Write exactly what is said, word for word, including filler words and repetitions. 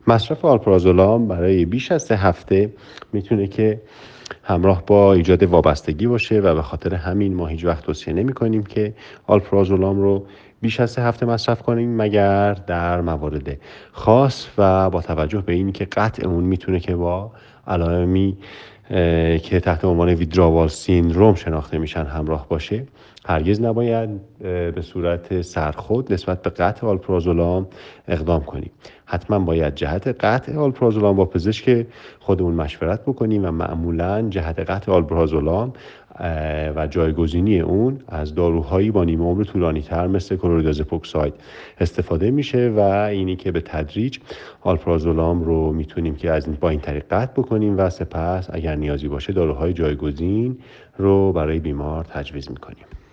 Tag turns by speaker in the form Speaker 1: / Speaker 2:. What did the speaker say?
Speaker 1: مصرف آلپرازولام برای بیش از سه هفته میتونه که همراه با ایجاد وابستگی باشه و به خاطر همین ما هیچ وقت توصیه نمی کنیم که آلپرازولام رو بیش از سه هفته مصرف کنیم مگر در موارد خاص و با توجه به این که قطع اون میتونه که با علائمی که تحت عنوان ویدراوال سیندروم شناخته میشن همراه باشه. هرگز نباید به صورت سرخود نسبت به قطع آلپرازولام اقدام کنیم. حتما باید جهت قطع آلپرازولام با پزشک خودمون مشورت بکنیم و معمولا جهت قطع آلپرازولام و جایگزینی اون از داروهایی با نیمه عمر طولانی تر مثل کلوریدازپوکساید استفاده میشه و اینی که به تدریج آلپرازولام رو میتونیم که از این با این طریق قطع بکنیم و سپس اگر نیازی باشه داروهای جایگزین رو برای بیمار تجویز میکنیم.